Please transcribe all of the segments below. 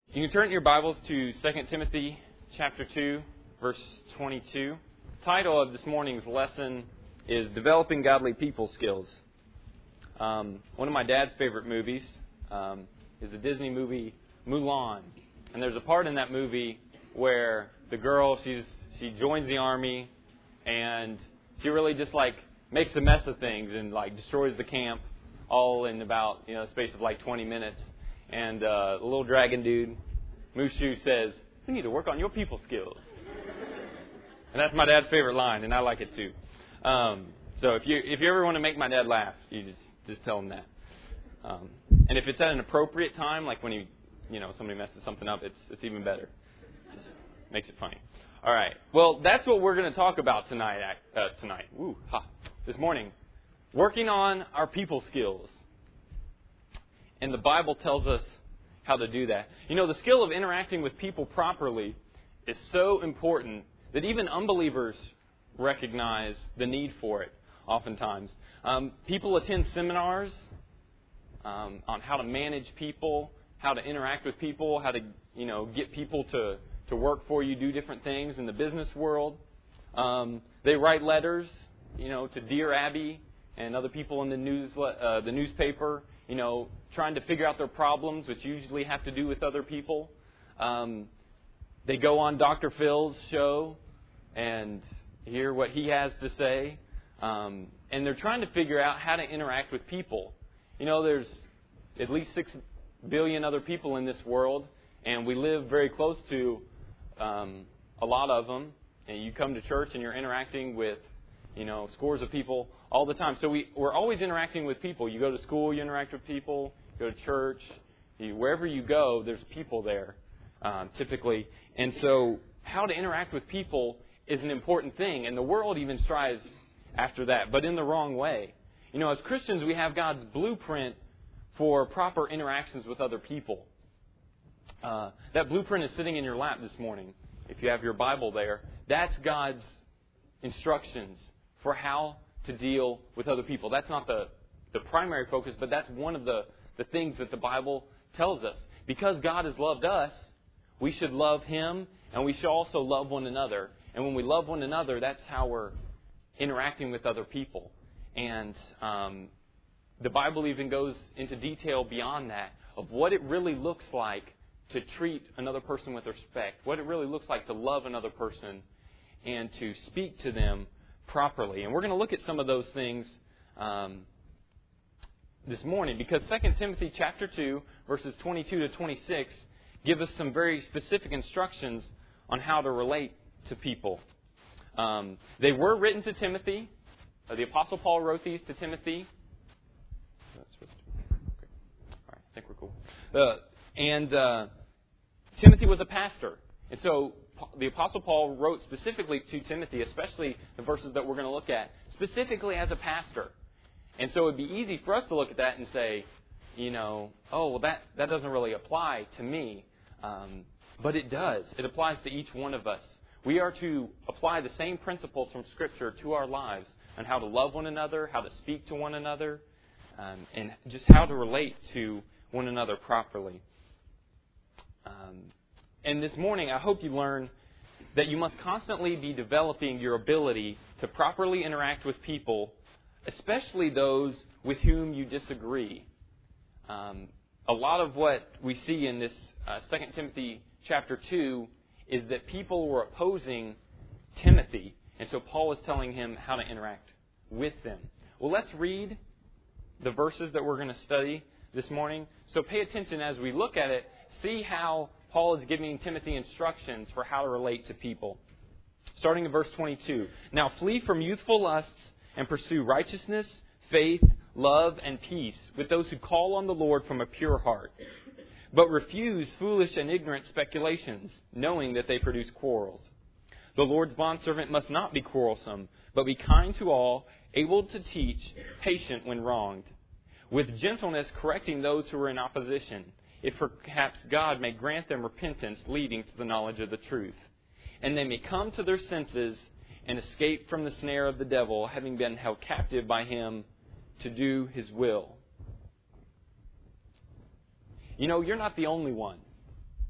You can turn your Bibles to 2 Timothy chapter 2, verse 22. The title of this morning's lesson is Developing Godly People Skills. One of my dad's favorite movies is the Disney movie Mulan. And there's a part in that movie where the girl, she joins the army and she really just makes a mess of things and destroys the camp all in about a space of 20 minutes. And the little dragon dude, Mushu, says, "You need to work on your people skills." And that's my dad's favorite line, and I like it too. So if you ever want to make my dad laugh, you just tell him that. And if it's at an appropriate time, like when somebody messes something up, it's even better. Just makes it funny. All right. Well, that's what we're going to talk about this morning. Working on our people skills. And the Bible tells us how to do that. The skill of interacting with people properly is so important that even unbelievers recognize the need for it oftentimes. People attend seminars on how to manage people, how to interact with people, how to get people to work for you, do different things in the business world. They write letters to Dear Abby and other people in the newspaper, trying to figure out their problems, which usually have to do with other people. They go on Dr. Phil's show and hear what he has to say. And they're trying to figure out how to interact with people. There's at least 6 billion other people in this world, and we live very close to a lot of them. And you come to church and you're interacting with scores of people all the time. So we're always interacting with people. You go to school, you interact with people. You go to church. Wherever you go, there's people there, typically. And so how to interact with people is an important thing. And the world even strives after that, but in the wrong way. As Christians, we have God's blueprint for proper interactions with other people. That blueprint is sitting in your lap this morning. If you have your Bible there, that's God's instructions for how to deal with other people. That's not the primary focus, but that's one of the things that the Bible tells us. Because God has loved us, we should love Him, and we should also love one another. And when we love one another, that's how we're interacting with other people. And the Bible even goes into detail beyond that of what it really looks like to treat another person with respect, what it really looks like to love another person and to speak to them properly. And we're going to look at some of those things this morning, because 2 Timothy chapter 2, verses 22 to 26 give us some very specific instructions on how to relate to people. They were written to Timothy. The Apostle Paul wrote these to Timothy. All right, I think we're cool. Timothy was a pastor. And so the Apostle Paul wrote specifically to Timothy, especially the verses that we're going to look at, specifically as a pastor. And so it would be easy for us to look at that and say, that doesn't really apply to me. But it does. It applies to each one of us. We are to apply the same principles from Scripture to our lives on how to love one another, how to speak to one another, and just how to relate to one another properly. And this morning, I hope you learn that you must constantly be developing your ability to properly interact with people, especially those with whom you disagree. A lot of what we see in this 2 Timothy chapter 2 is that people were opposing Timothy. And so Paul was telling him how to interact with them. Well, let's read the verses that we're going to study this morning. So pay attention as we look at it. See how Paul is giving Timothy instructions for how to relate to people. Starting in verse 22. Now flee from youthful lusts and pursue righteousness, faith, love, and peace with those who call on the Lord from a pure heart. But refuse foolish and ignorant speculations, knowing that they produce quarrels. The Lord's bondservant must not be quarrelsome, but be kind to all, able to teach, patient when wronged, with gentleness correcting those who are in opposition, if perhaps God may grant them repentance leading to the knowledge of the truth, and they may come to their senses and escape from the snare of the devil, having been held captive by him to do his will. You're not the only one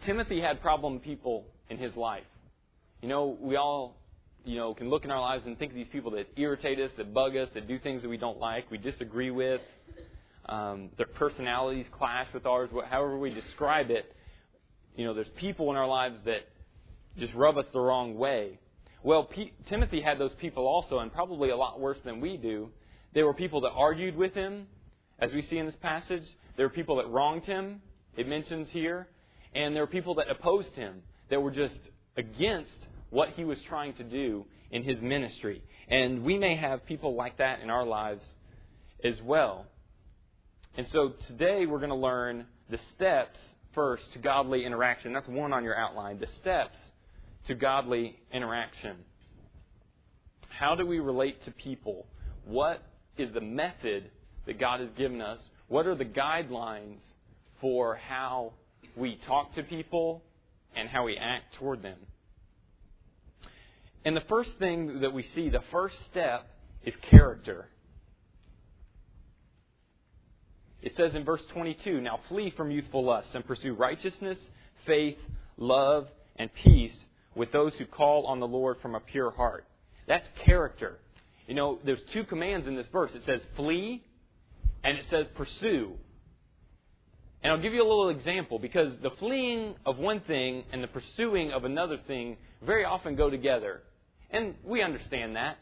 Timothy had problem people in his life. We all, can look in our lives and think of these people that irritate us, that bug us, that do things that we don't like, we disagree with. Their personalities clash with ours, however we describe it. There's people in our lives that just rub us the wrong way. Well, Timothy had those people also, and probably a lot worse than we do. They were people that argued with him, as we see in this passage. There were people that wronged him, it mentions here. And there were people that opposed him, that were just against what he was trying to do in his ministry. And we may have people like that in our lives as well. And so today we're going to learn the steps first to godly interaction. That's one on your outline. The steps to godly interaction. How do we relate to people? What is the method that God has given us? What are the guidelines for how we talk to people and how we act toward them? And the first thing that we see, the first step, is character. It says in verse 22, "Now flee from youthful lusts and pursue righteousness, faith, love, and peace with those who call on the Lord from a pure heart." That's character. There's two commands in this verse. It says flee and it says pursue. And I'll give you a little example, because the fleeing of one thing and the pursuing of another thing very often go together. And we understand that.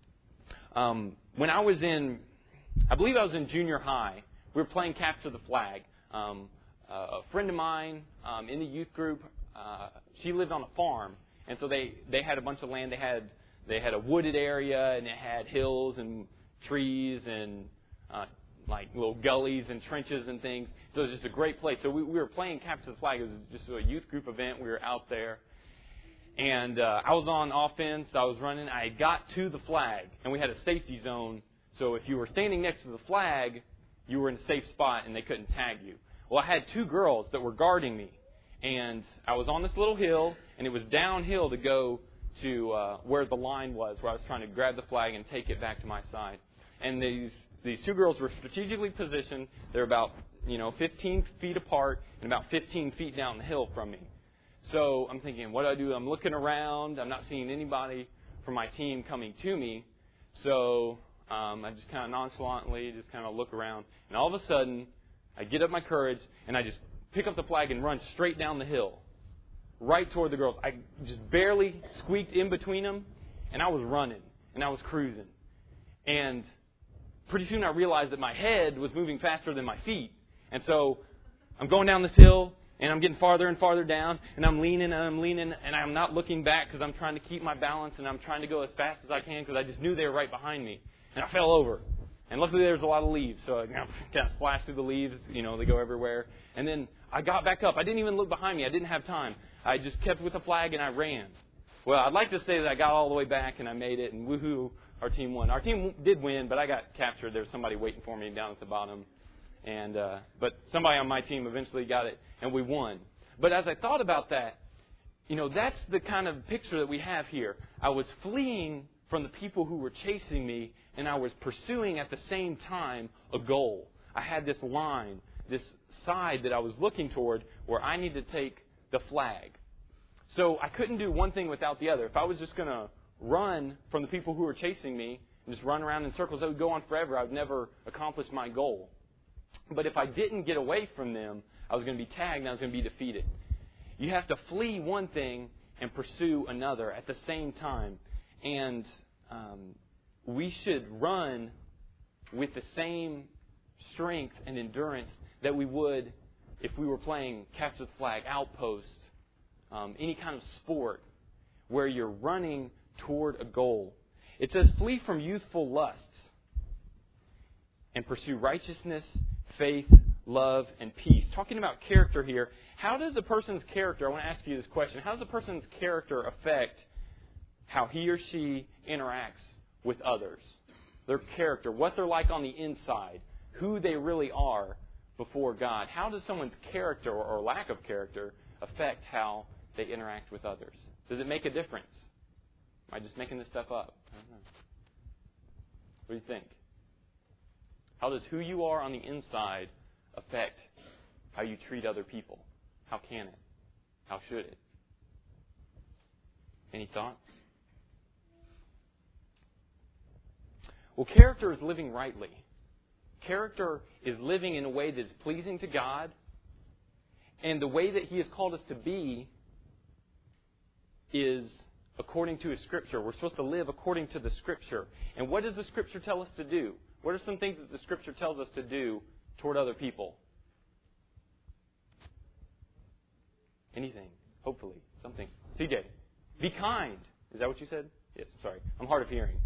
When I believe I was in junior high, we were playing Capture the Flag. A friend of mine in the youth group, she lived on a farm. And so they had a bunch of land. They had a wooded area, and it had hills and trees and like little gullies and trenches and things. So it was just a great place. So we were playing Capture the Flag. It was just a youth group event. We were out there. And I was on offense. I was running. I got to the flag, and we had a safety zone. So if you were standing next to the flag, you were in a safe spot, and they couldn't tag you. Well, I had two girls that were guarding me. And I was on this little hill, and it was downhill to go to where the line was, where I was trying to grab the flag and take it back to my side. And these two girls were strategically positioned. They're about 15 feet apart and about 15 feet down the hill from me. So I'm thinking, what do? I'm looking around. I'm not seeing anybody from my team coming to me. So I just kind of nonchalantly just kind of look around. And all of a sudden, I get up my courage, and I just pick up the flag and run straight down the hill, right toward the girls. I just barely squeaked in between them, and I was running, and I was cruising. And pretty soon I realized that my head was moving faster than my feet. And so I'm going down this hill, and I'm getting farther and farther down, and I'm leaning, and I'm not looking back because I'm trying to keep my balance, and I'm trying to go as fast as I can because I just knew they were right behind me. And I fell over. And luckily there's a lot of leaves, so I kind of splashed through the leaves. They go everywhere. And then I got back up. I didn't even look behind me. I didn't have time. I just kept with the flag, and I ran. Well, I'd like to say that I got all the way back, and I made it, and woohoo, our team won. Our team did win, but I got captured. There was somebody waiting for me down at the bottom. But somebody on my team eventually got it, and we won. But as I thought about that, that's the kind of picture that we have here. I was fleeing from the people who were chasing me, and I was pursuing at the same time a goal. I had this line, this side that I was looking toward where I needed to take the flag. So I couldn't do one thing without the other. If I was just going to run from the people who were chasing me and just run around in circles, that would go on forever. I would never accomplish my goal. But if I didn't get away from them, I was going to be tagged and I was going to be defeated. You have to flee one thing and pursue another at the same time. And we should run with the same strength and endurance that we would if we were playing Capture the Flag, Outpost, any kind of sport where you're running toward a goal. It says, flee from youthful lusts and pursue righteousness, faith, love, and peace. Talking about character here, how does a person's character, I want to ask you this question, how does a person's character affect how he or she interacts with others? Their character, what they're like on the inside, who they really are before God. How does someone's character or lack of character affect how they interact with others? Does it make a difference? Am I just making this stuff up? I don't know. What do you think? How does who you are on the inside affect how you treat other people? How can it? How should it? Any thoughts? Well, character is living rightly. Character is living in a way that is pleasing to God, and the way that He has called us to be is according to His Scripture. We're supposed to live according to the Scripture. And what does the Scripture tell us to do? What are some things that the Scripture tells us to do toward other people? Anything. Hopefully. Something. CJ, be kind. Is that what you said? Yes, sorry. I'm hard of hearing.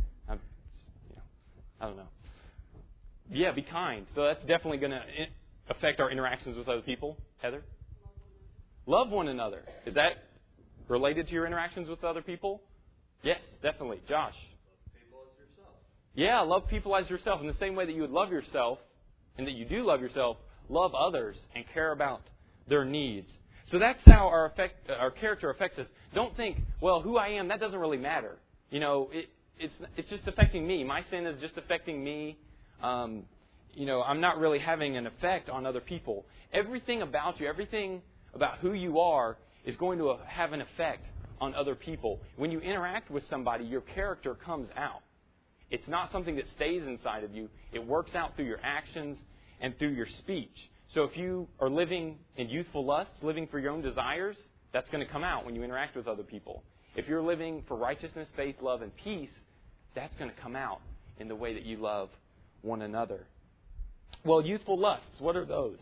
I don't know. Yeah, be kind. So that's definitely going to affect our interactions with other people. Heather? Love one another. Is that related to your interactions with other people? Yes, definitely. Josh? Love people as yourself. Yeah, love people as yourself. In the same way that you would love yourself, and that you do love yourself, love others and care about their needs. So that's how our character affects us. Don't think, well, who I am, that doesn't really matter. You know, it's just affecting me. My sin is just affecting me. I'm not really having an effect on other people. Everything about you, everything about who you are is going to have an effect on other people. When you interact with somebody, your character comes out. It's not something that stays inside of you. It works out through your actions and through your speech. So if you are living in youthful lusts, living for your own desires, that's going to come out when you interact with other people. If you're living for righteousness, faith, love, and peace, that's going to come out in the way that you love one another. Well, youthful lusts, what are those?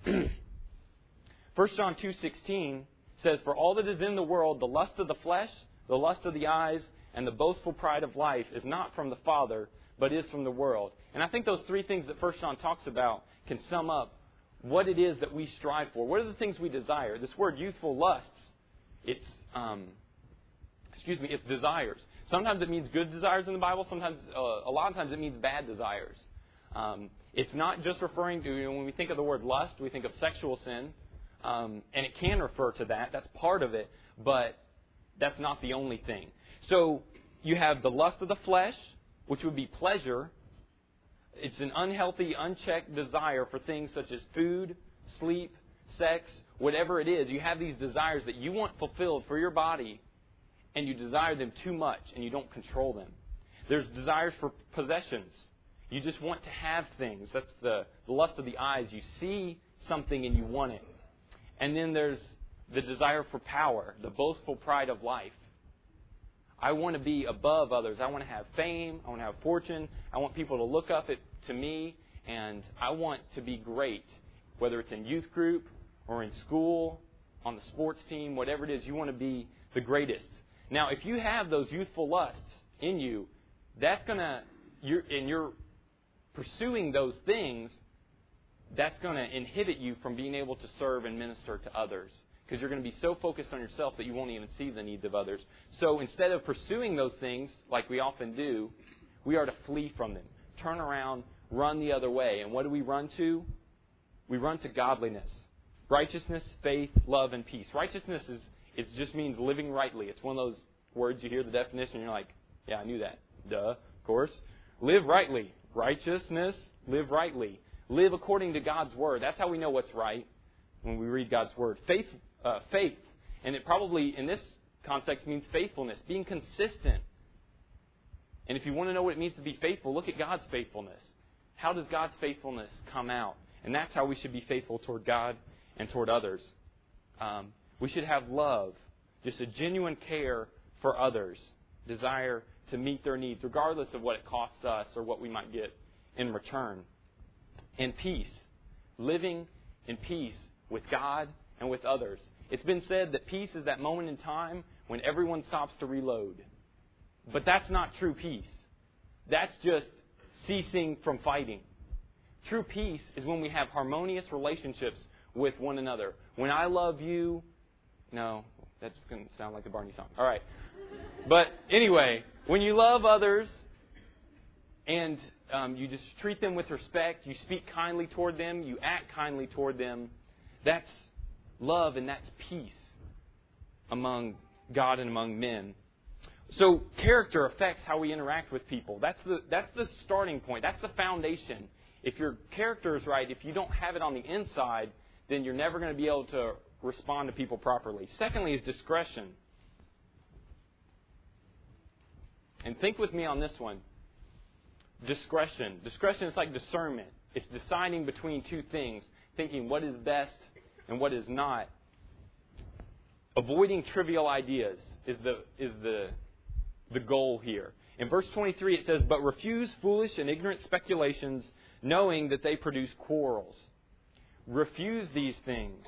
1 John 2:16 says, "For all that is in the world, the lust of the flesh, the lust of the eyes, and the boastful pride of life is not from the Father, but is from the world." And I think those three things that 1 John talks about can sum up what it is that we strive for. What are the things we desire? This word youthful lusts, it's desires. Sometimes it means good desires in the Bible. Sometimes, a lot of times it means bad desires. It's not just referring to, when we think of the word lust, we think of sexual sin. And it can refer to that. That's part of it. But that's not the only thing. So you have the lust of the flesh, which would be pleasure. It's an unhealthy, unchecked desire for things such as food, sleep, sex, whatever it is. You have these desires that you want fulfilled for your body, and you desire them too much, and you don't control them. There's desires for possessions. You just want to have things. That's the lust of the eyes. You see something and you want it. And then there's the desire for power, the boastful pride of life. I want to be above others. I want to have fame. I want to have fortune. I want people to look up to me, and I want to be great, whether it's in youth group or in school, on the sports team, whatever it is. You want to be the greatest. Now, if you have those youthful lusts in you, you're pursuing those things, that's going to inhibit you from being able to serve and minister to others. Because you're going to be so focused on yourself that you won't even see the needs of others. So instead of pursuing those things, like we often do, we are to flee from them. Turn around, run the other way. And what do we run to? We run to godliness. Righteousness, faith, love, and peace. Righteousness it just means living rightly. It's one of those words you hear the definition and you're like, yeah, I knew that. Duh, of course. Live rightly. Righteousness, live rightly. Live according to God's Word. That's how we know what's right when we read God's Word. Faith, and it probably in this context means faithfulness, being consistent. And if you want to know what it means to be faithful, look at God's faithfulness. How does God's faithfulness come out? And that's how we should be faithful toward God and toward others. We should have love, just a genuine care for others, desire to meet their needs, regardless of what it costs us or what we might get in return. And peace, living in peace with God and with others. It's been said that peace is that moment in time when everyone stops to reload. But that's not true peace. That's just ceasing from fighting. True peace is when we have harmonious relationships with one another. When I love you... No, that's going to sound like the Barney song. All right. But anyway, when you love others and you just treat them with respect, you speak kindly toward them, you act kindly toward them, that's love and that's peace among God and among men. So character affects how we interact with people. That's the starting point. That's the foundation. If your character is right, if you don't have it on the inside, then you're never going to be able to respond to people properly. Secondly is discretion. And think with me on this one. Discretion. Discretion is like discernment. It's deciding between two things, thinking what is best and what is not. Avoiding trivial ideas is the goal here. In verse 23 it says, "But refuse foolish and ignorant speculations, knowing that they produce quarrels." Refuse these things.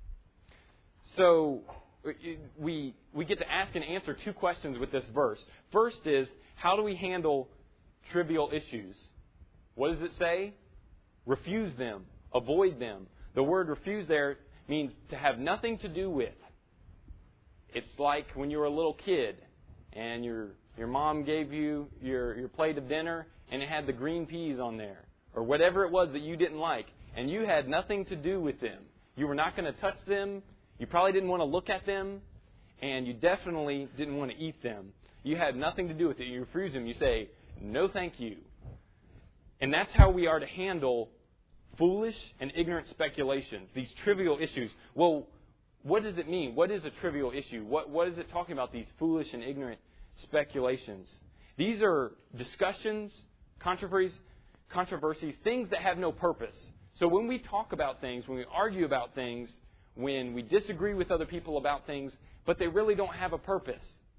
So we get to ask and answer two questions with this verse. First is, how do we handle trivial issues? What does it say? Refuse them. Avoid them. The word refuse there means to have nothing to do with. It's like when you were a little kid and your mom gave you your plate of dinner and it had the green peas on there, or whatever it was that you didn't like, and you had nothing to do with them. You were not going to touch them. You probably didn't want to look at them, and you definitely didn't want to eat them. You had nothing to do with it. You refuse them. You say, "No, thank you." And that's how we are to handle foolish and ignorant speculations, these trivial issues. Well, what does it mean? What is a trivial issue? What is it talking about, these foolish and ignorant speculations? These are discussions, controversies, things that have no purpose. So when we talk about things, when we argue about things, when we disagree with other people about things, but they really don't have a purpose.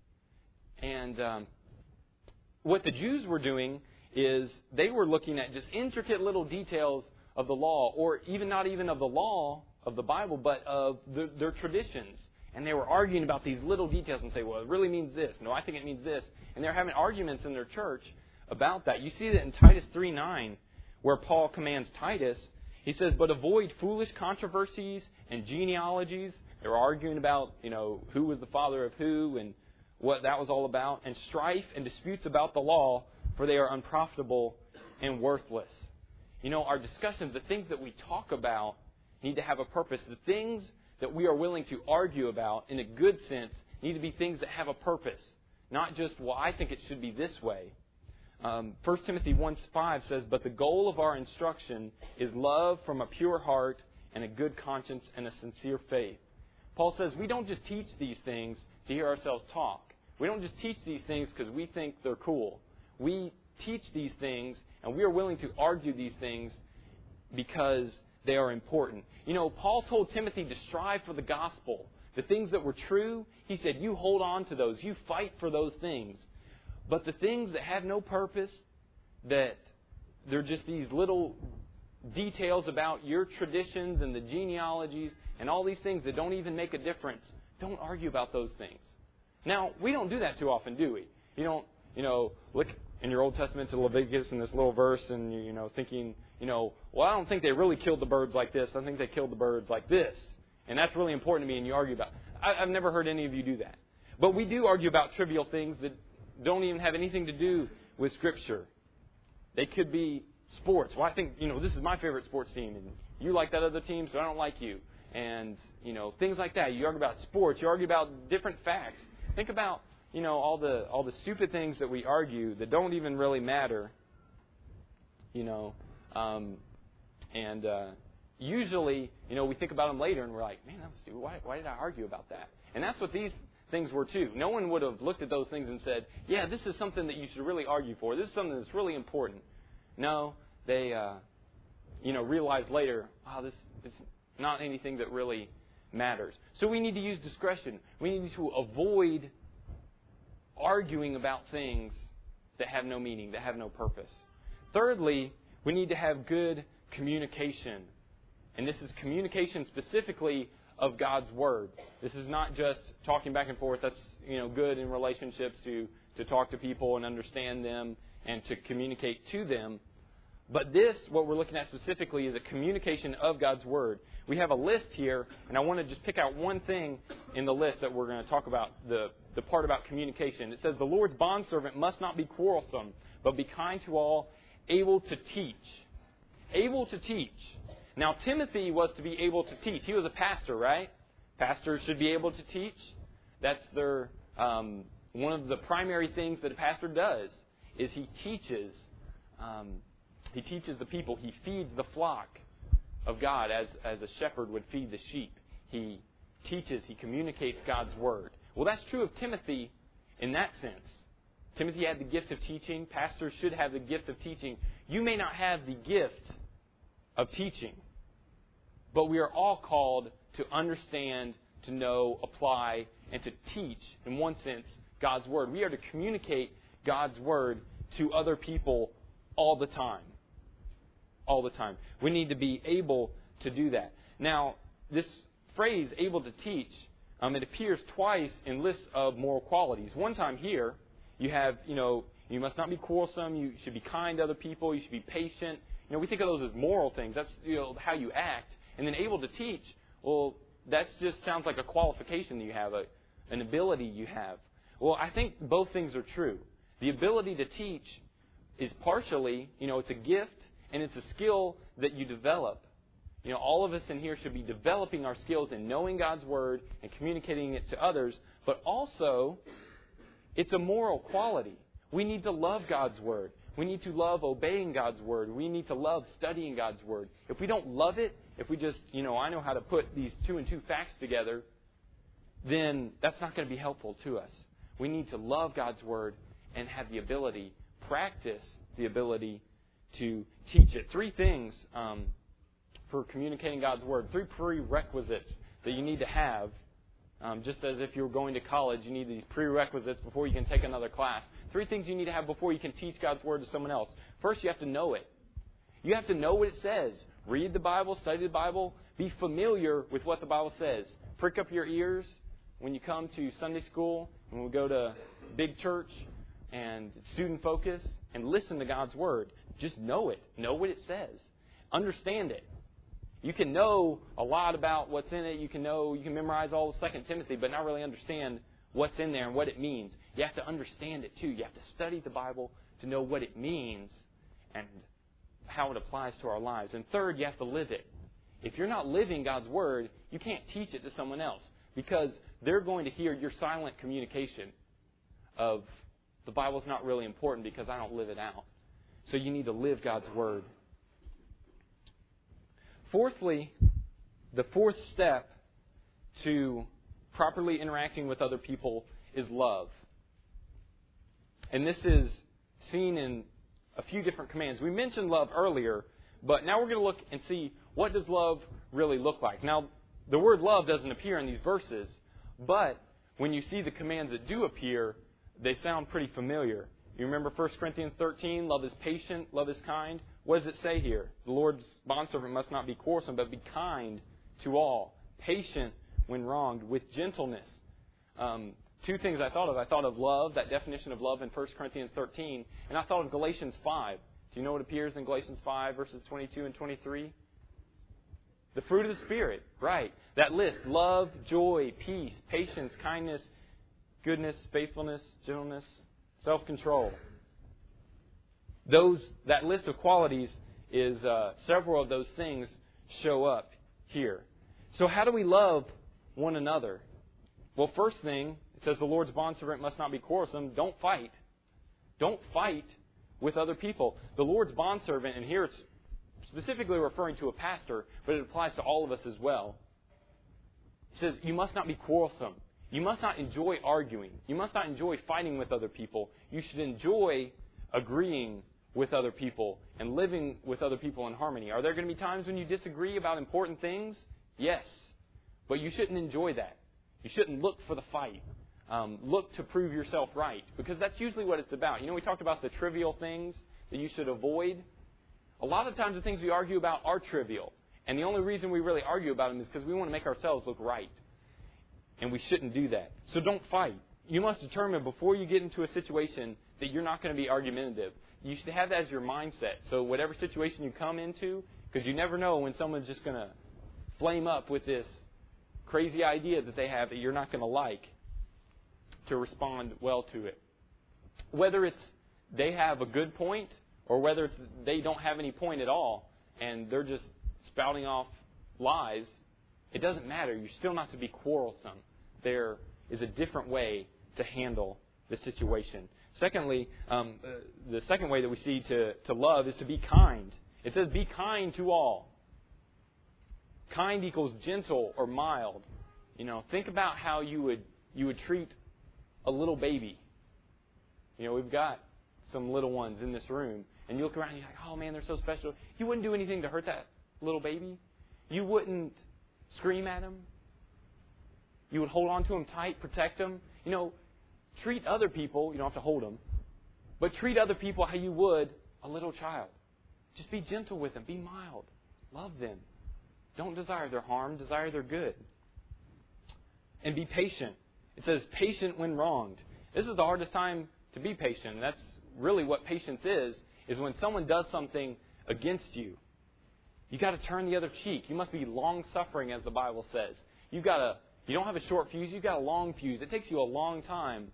And what the Jews were doing is they were looking at just intricate little details of the law, or even not even of the law of the Bible, but of their traditions. And they were arguing about these little details and say, well, it really means this. No, I think it means this. And they're having arguments in their church about that. You see that in Titus 3:9, where Paul commands Titus. He says, "But avoid foolish controversies and genealogies." They were arguing about, who was the father of who and what that was all about. "And strife and disputes about the law, for they are unprofitable and worthless." Our discussions, the things that we talk about, need to have a purpose. The things that we are willing to argue about, in a good sense, need to be things that have a purpose. Not just, well, I think it should be this way. 1 Timothy 1:5 says, "But the goal of our instruction is love from a pure heart and a good conscience and a sincere faith." Paul says we don't just teach these things to hear ourselves talk. We don't just teach these things because we think they're cool. We teach these things, and we are willing to argue these things because they are important. Paul told Timothy to strive for the gospel. The things that were true, he said, you hold on to those. You fight for those things. But the things that have no purpose, that they're just these little details about your traditions and the genealogies and all these things that don't even make a difference, don't argue about those things. Now, we don't do that too often, do we? You don't, look in your Old Testament to Leviticus in this little verse and, thinking, well, I don't think they really killed the birds like this. I think they killed the birds like this. And that's really important to me, and you argue about it. I've never heard any of you do that. But we do argue about trivial things that don't even have anything to do with Scripture. They could be sports. Well, I think, this is my favorite sports team, and you like that other team, so I don't like you. And, things like that. You argue about sports. You argue about different facts. Think about, all the stupid things that we argue that don't even really matter, usually, we think about them later and we're like, man, that was stupid. Why did I argue about that? And that's what these things were too. No one would have looked at those things and said, yeah, this is something that you should really argue for. This is something that's really important. No, they, realized later, wow, this is not anything that really matters. So we need to use discretion. We need to avoid arguing about things that have no meaning, that have no purpose. Thirdly, we need to have good communication. And this is communication specifically of God's Word. This is not just talking back and forth. That's, good in relationships to talk to people and understand them and to communicate to them. But this, what we're looking at specifically, is a communication of God's Word. We have a list here, and I want to just pick out one thing in the list that we're going to talk about, the part about communication. It says, the Lord's bondservant must not be quarrelsome, but be kind to all, able to teach. Able to teach. Now, Timothy was to be able to teach. He was a pastor, right? Pastors should be able to teach. That's their one of the primary things that a pastor does, is he teaches. He teaches the people. He feeds the flock of God as a shepherd would feed the sheep. He teaches, he communicates God's Word. Well, that's true of Timothy in that sense. Timothy had the gift of teaching. Pastors should have the gift of teaching. You may not have the gift of teaching, but we are all called to understand, to know, apply, and to teach, in one sense, God's Word. We are to communicate God's Word to other people all the time. All the time. We need to be able to do that. Now, this phrase, able to teach, it appears twice in lists of moral qualities. One time here, you have, you must not be quarrelsome, you should be kind to other people, you should be patient. We think of those as moral things. That's, how you act. And then able to teach, well, that just sounds like a qualification that you have, an ability you have. Well, I think both things are true. The ability to teach is partially, it's a gift and it's a skill that you develop. All of us in here should be developing our skills in knowing God's Word and communicating it to others, but also it's a moral quality. We need to love God's Word. We need to love obeying God's Word. We need to love studying God's Word. If we don't love it, if we just, I know how to put these 2 and 2 facts together, then that's not going to be helpful to us. We need to love God's Word and have the ability, practice the ability to teach it. 3 things for communicating God's Word. 3 prerequisites that you need to have. Just as if you were going to college, you need these prerequisites before you can take another class. 3 things you need to have before you can teach God's Word to someone else. First, you have to know it. You have to know what it says. Read the Bible, study the Bible, be familiar with what the Bible says. Prick up your ears when you come to Sunday school, when we go to big church and student focus, and listen to God's Word. Just know it. Know what it says. Understand it. You can know a lot about what's in it. You can memorize all of 2 Timothy, but not really understand what's in there and what it means. You have to understand it too. You have to study the Bible to know what it means and how it applies to our lives. And third, you have to live it. If you're not living God's Word, you can't teach it to someone else because they're going to hear your silent communication of the Bible's not really important because I don't live it out. So you need to live God's Word. Fourthly, the 4th step to properly interacting with other people is love. And this is seen in a few different commands. We mentioned love earlier, but now we're going to look and see what does love really look like. Now, the word love doesn't appear in these verses, but when you see the commands that do appear, they sound pretty familiar. You remember 1 Corinthians 13, love is patient, love is kind. What does it say here? The Lord's bondservant must not be quarrelsome, but be kind to all, patient when wronged, with gentleness. 2 things I thought of. I thought of love, that definition of love in 1 Corinthians 13, and I thought of Galatians 5. Do you know what appears in Galatians 5, verses 22 and 23? The fruit of the Spirit, right. That list, love, joy, peace, patience, kindness, goodness, faithfulness, gentleness, self-control. That list of qualities is several of those things show up here. So how do we love one another? Well, first thing, it says the Lord's bondservant must not be quarrelsome. Don't fight. Don't fight with other people. The Lord's bondservant, and here it's specifically referring to a pastor, but it applies to all of us as well. It says you must not be quarrelsome. You must not enjoy arguing. You must not enjoy fighting with other people. You should enjoy agreeing with other people and living with other people in harmony. Are there going to be times when you disagree about important things? Yes. But you shouldn't enjoy that. You shouldn't look for the fight. Look to prove yourself right. Because that's usually what it's about. We talked about the trivial things that you should avoid. A lot of times the things we argue about are trivial. And the only reason we really argue about them is because we want to make ourselves look right. And we shouldn't do that. So don't fight. You must determine before you get into a situation that you're not going to be argumentative. You should have that as your mindset. So whatever situation you come into, because you never know when someone's just going to flame up with this crazy idea that they have that you're not going to like, to respond well to it. Whether it's they have a good point or whether it's they don't have any point at all and they're just spouting off lies, it doesn't matter. You're still not to be quarrelsome. There is a different way to handle the situation. Secondly, the second way that we see to love is to be kind. It says, be kind to all. Kind equals gentle or mild. Think about how you would treat a little baby. We've got some little ones in this room, and you look around and you're like, oh man, they're so special. You wouldn't do anything to hurt that little baby. You wouldn't scream at him. You would hold on to him tight, protect him. Treat other people, you don't have to hold them, but treat other people how you would a little child. Just be gentle with them. Be mild. Love them. Don't desire their harm. Desire their good. And be patient. It says patient when wronged. This is the hardest time to be patient. That's really what patience is when someone does something against you. You got to turn the other cheek. You must be long-suffering, as the Bible says. You don't have a short fuse. You've got a long fuse. It takes you a long time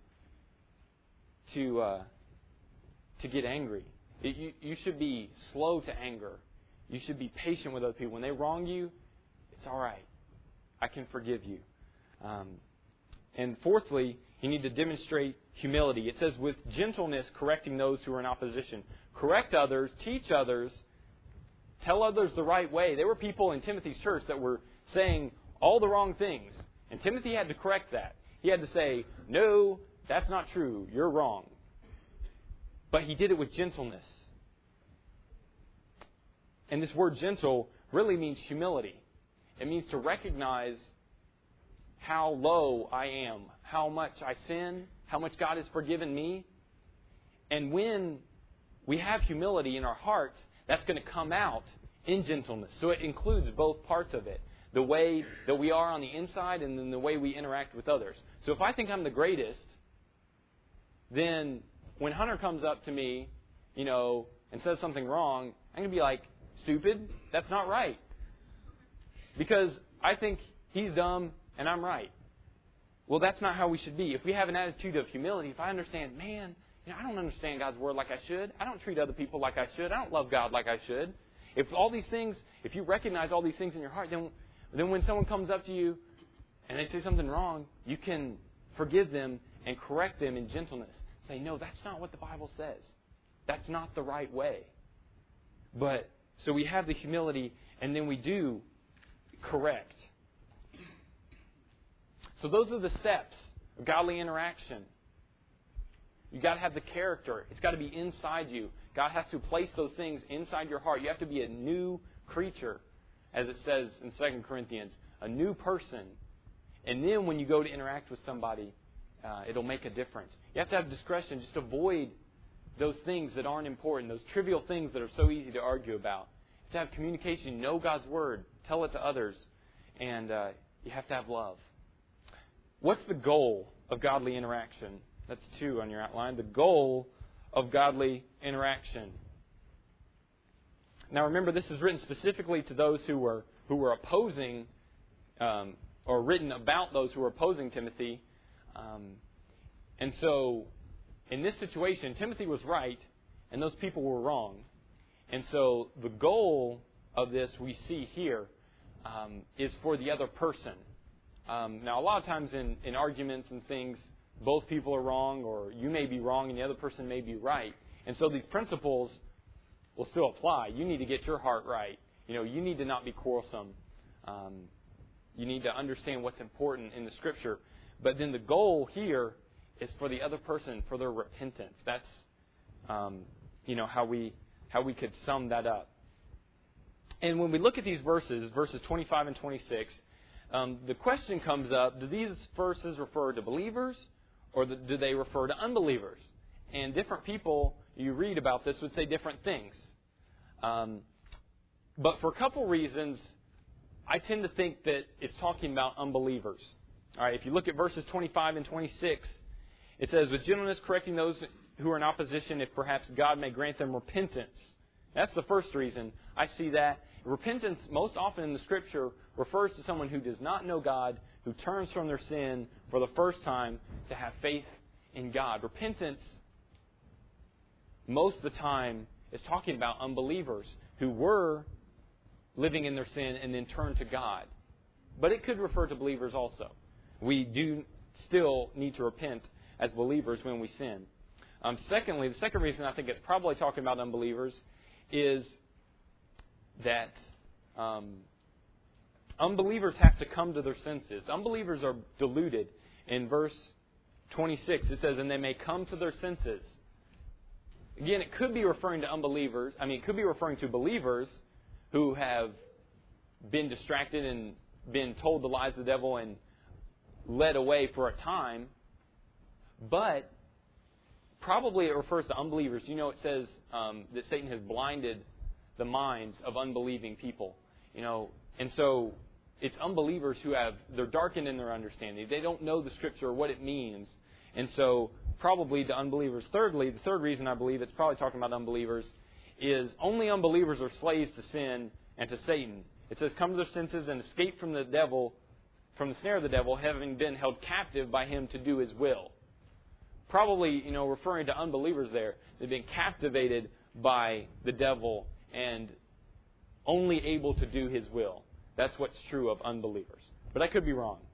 to get angry. You should be slow to anger. You should be patient with other people. When they wrong you, it's all right. I can forgive you. And fourthly, you need to demonstrate humility. It says, with gentleness, correcting those who are in opposition. Correct others, teach others, tell others the right way. There were people in Timothy's church that were saying all the wrong things. And Timothy had to correct that. He had to say, no, that's not true. You're wrong. But he did it with gentleness. And this word gentle really means humility. It means to recognize how low I am, how much I sin, how much God has forgiven me. And when we have humility in our hearts, that's going to come out in gentleness. So it includes both parts of it. The way that we are on the inside and then the way we interact with others. So if I think I'm the greatest, then when Hunter comes up to me, and says something wrong, I'm going to be like, stupid, that's not right. Because I think he's dumb and I'm right. Well, that's not how we should be. If we have an attitude of humility, if I understand, man, I don't understand God's Word like I should. I don't treat other people like I should. I don't love God like I should. If you recognize all these things in your heart, then when someone comes up to you and they say something wrong, you can forgive them and correct them in gentleness. Say, no, that's not what the Bible says. That's not the right way. But, so we have the humility, and then we do correct. So those are the steps of godly interaction. You've got to have the character. It's got to be inside you. God has to place those things inside your heart. You have to be a new creature, as it says in 2 Corinthians, a new person. And then when you go to interact with somebody, it'll make a difference. You have to have discretion. Just avoid those things that aren't important, those trivial things that are so easy to argue about. You have to have communication. Know God's Word. Tell it to others. And you have to have love. What's the goal of godly interaction? That's 2 on your outline. The goal of godly interaction. Now remember, this is written specifically to those who were opposing, or written about those who were opposing Timothy. And so, in this situation, Timothy was right, and those people were wrong. And so, the goal of this we see here is for the other person. Now, a lot of times in arguments and things, both people are wrong, or you may be wrong and the other person may be right. And so these principles will still apply. You need to get your heart right. You need to not be quarrelsome. You need to understand what's important in the Scripture. But then the goal here is for the other person, for their repentance. That's, how we could sum that up. And when we look at these verses 25 and 26, the question comes up, do these verses refer to believers or do they refer to unbelievers? And different people you read about this would say different things. But for a couple reasons, I tend to think that it's talking about unbelievers. All right, if you look at verses 25 and 26, it says, with gentleness correcting those who are in opposition, if perhaps God may grant them repentance. That's the first reason I see that. Repentance, most often in the Scripture, refers to someone who does not know God, who turns from their sin for the first time to have faith in God. Repentance, most of the time, is talking about unbelievers who were living in their sin and then turned to God. But it could refer to believers also. We do still need to repent as believers when we sin. Secondly, the second reason I think it's probably talking about unbelievers is that unbelievers have to come to their senses. Unbelievers are deluded. In verse 26, it says, and they may come to their senses. Again, it could be referring to unbelievers. It could be referring to believers who have been distracted and been told the lies of the devil and led away for a time. But probably it refers to unbelievers. It says that Satan has blinded the minds of unbelieving people. And so it's unbelievers they're darkened in their understanding. They don't know the Scripture or what it means. And so probably to unbelievers. Thirdly, the third reason I believe it's probably talking about unbelievers is only unbelievers are slaves to sin and to Satan. It says, come to their senses and escape from the devil, from the snare of the devil, having been held captive by him to do his will. Probably, referring to unbelievers there. They've been captivated by the devil and only able to do his will. That's what's true of unbelievers. But I could be wrong.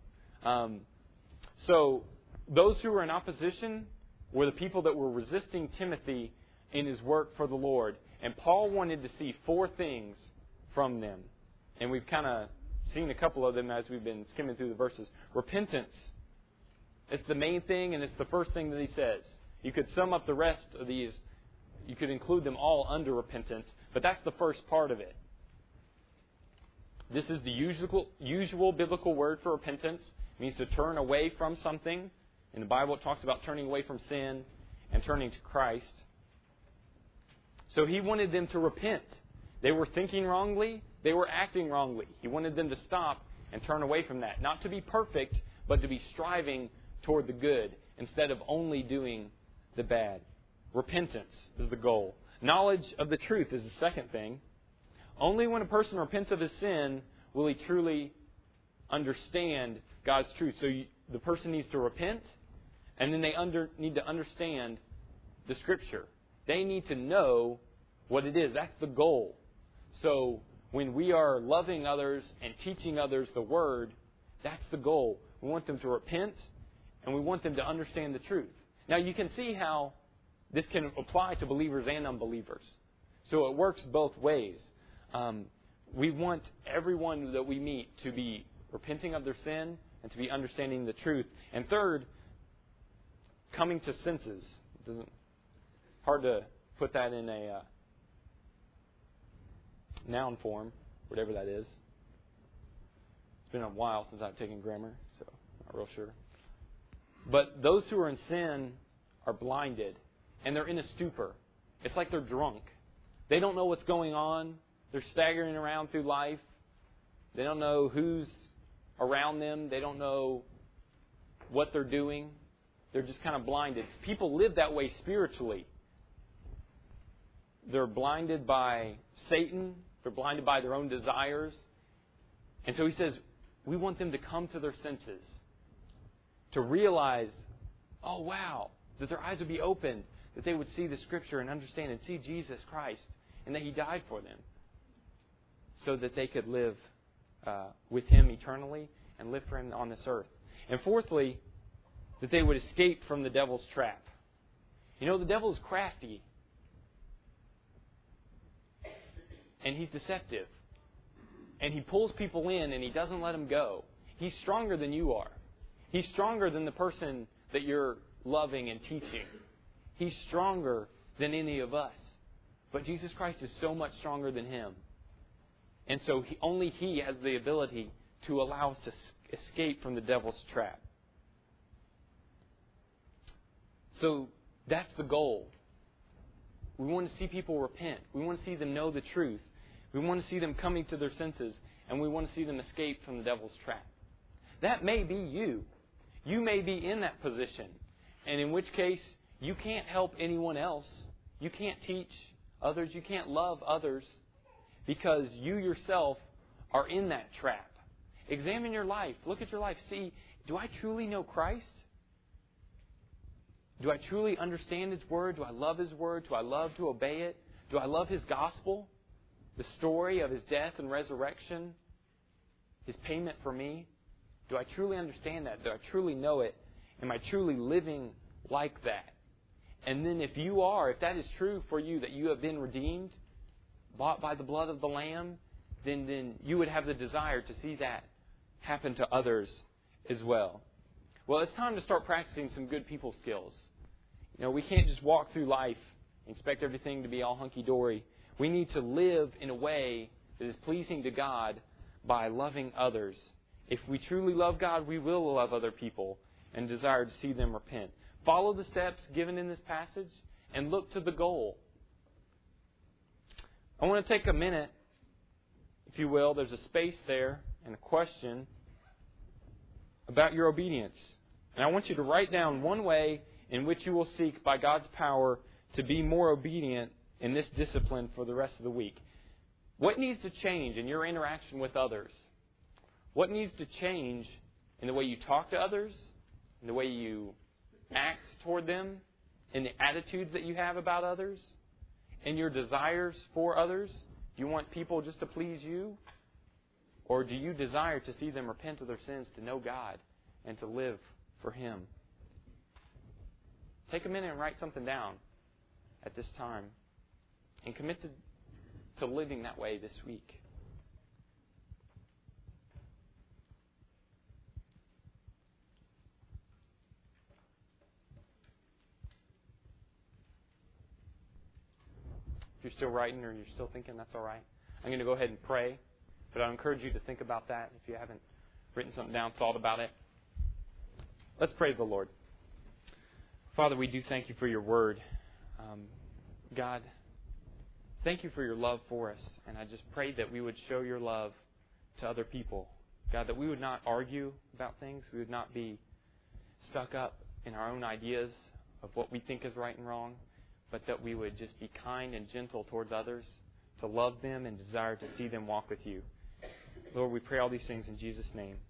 So those who were in opposition were the people that were resisting Timothy in his work for the Lord. And Paul wanted to see 4 things from them. And we've kind of seen a couple of them as we've been skimming through the verses. Repentance. It's the main thing, and it's the first thing that he says. You could sum up the rest of these. You could include them all under repentance, but that's the first part of it. This is the usual biblical word for repentance. It means to turn away from something. In the Bible, it talks about turning away from sin and turning to Christ. So he wanted them to repent. They were thinking wrongly. They were acting wrongly. He wanted them to stop and turn away from that. Not to be perfect, but to be striving toward the good instead of only doing the bad. Repentance is the goal. Knowledge of the truth is the second thing. Only when a person repents of his sin will he truly understand God's truth. So the person needs to repent, and then they need to understand the Scripture. They need to know what it is. That's the goal. So when we are loving others and teaching others the Word, that's the goal. We want them to repent, and we want them to understand the truth. Now, you can see how this can apply to believers and unbelievers. So it works both ways. We want everyone that we meet to be repenting of their sin and to be understanding the truth. And third, coming to senses. Hard to put that in a noun form, whatever that is. It's been a while since I've taken grammar, so I'm not real sure. But those who are in sin are blinded, and they're in a stupor. It's like they're drunk. They don't know what's going on. They're staggering around through life. They don't know who's around them. They don't know what they're doing. They're just kind of blinded. People live that way spiritually. They're blinded by Satan. They're blinded by their own desires. And so he says, we want them to come to their senses. To realize, oh wow, that their eyes would be opened. That they would see the Scripture and understand and see Jesus Christ. And that He died for them. So that they could live with Him eternally and live for Him on this earth. And fourthly, that they would escape from the devil's trap. The devil is crafty. And he's deceptive. And he pulls people in and he doesn't let them go. He's stronger than you are. He's stronger than the person that you're loving and teaching. He's stronger than any of us. But Jesus Christ is so much stronger than him. And so only He has the ability to allow us to escape from the devil's trap. So that's the goal. We want to see people repent. We want to see them know the truth. We want to see them coming to their senses. And we want to see them escape from the devil's trap. That may be you. You may be in that position. And in which case, you can't help anyone else. You can't teach others. You can't love others. Because you yourself are in that trap. Examine your life. Look at your life. See, do I truly know Christ? Do I truly understand His Word? Do I love His Word? Do I love to obey it? Do I love His gospel? The story of His death and resurrection? His payment for me? Do I truly understand that? Do I truly know it? Am I truly living like that? And then if that is true for you, that you have been redeemed, bought by the blood of the Lamb, then you would have the desire to see that happen to others as well. Well, it's time to start practicing some good people skills. We can't just walk through life and expect everything to be all hunky-dory. We need to live in a way that is pleasing to God by loving others. If we truly love God, we will love other people and desire to see them repent. Follow the steps given in this passage and look to the goal. I want to take a minute, if you will. There's a space there and a question about your obedience. And I want you to write down one way in which you will seek, by God's power, to be more obedient in this discipline for the rest of the week. What needs to change in your interaction with others? What needs to change in the way you talk to others, in the way you act toward them, in the attitudes that you have about others, in your desires for others? Do you want people just to please you? Or do you desire to see them repent of their sins, to know God, and to live for Him? Take a minute and write something down at this time. And commit to living that way this week. If you're still writing or you're still thinking, that's all right. I'm going to go ahead and pray. But I encourage you to think about that if you haven't written something down, thought about it. Let's pray to the Lord. Father, we do thank you for your word. God, thank you for your love for us. And I just pray that we would show your love to other people. God, that we would not argue about things. We would not be stuck up in our own ideas of what we think is right and wrong. But that we would just be kind and gentle towards others, to love them and desire to see them walk with you. Lord, we pray all these things in Jesus' name.